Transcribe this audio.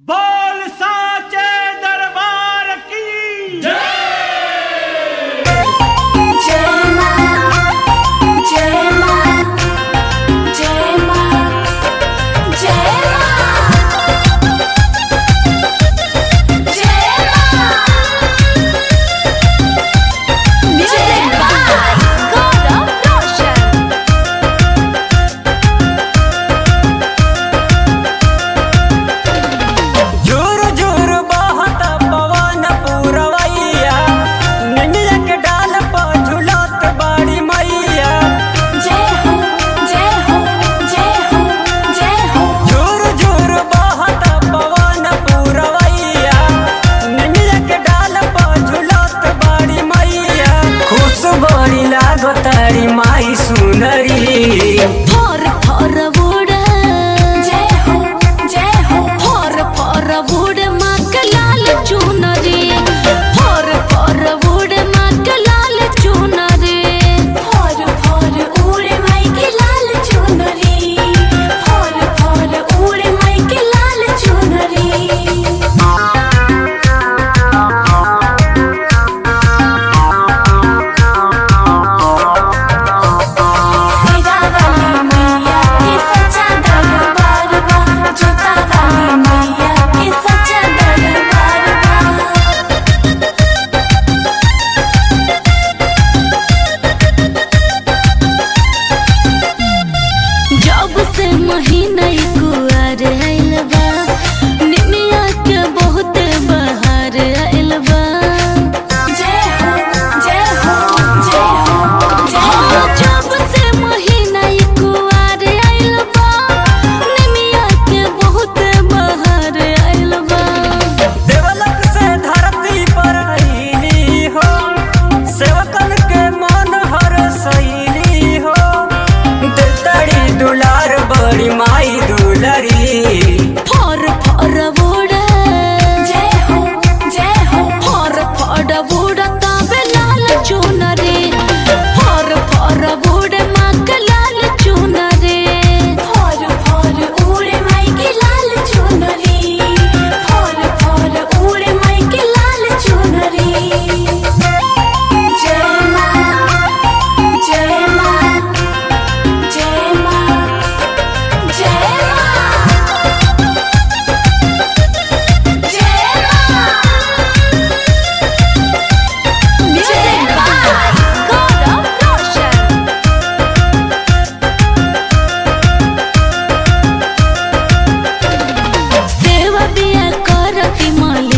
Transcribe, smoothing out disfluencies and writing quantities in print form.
बोल साचे दरबार की जय। जय मां जय मां जय मां जय मां जय मां। Music by Gaurav Roshan. झूर झूर बहत पवन पुरवैया, निमिया के डाल पर झुलत बड़ी मैया। जय हो जय हो जय हो जय हो। झूर झूर बहत पवन पुरवैया, निमिया के डाल पर झुलत बड़ी मैया। खुश बड़ी लागतारी माई सुनरी, फर फर उड़े जय हो जय हो। फर फर उड़े माँ के लाल चुनरी, फर फर उड़े माँ के लाल चुनरी। फर फर उड़े माई के लाल चुनरी, फर फर उड़े माई के लाल चुनरी। सीधा वाली मैया की सच्चा दरबार बा, जोता वाली मैया की सच्चा दरबार बा। जब से महीना कुआर आइल बा, निमिया के बहुत बहार आइल बा। जय हो जय हो जय हो जय हो। जब से महीना कुआर आइल बा, निमिया के बहुत बहार आइल बा। देवलोक से धरती पर अइली हो, सेवकन के मन हर सैली हो। दिलतड़ी दुलार बड़ी माई दुलरी, फर फर उड़े जय हो जय हो। फर फर उड़े ताबे लाल चुनरी, फर फर उड़े माँ के लाल चुनरी। फर फर उड़े माई के लाल चुनरी, फर फर उड़े माई के लाल चुनरी। जय मां जय मां जय मां जय मां जय मां। Music by Gaurav Roshan. सेवा बिया करती माँ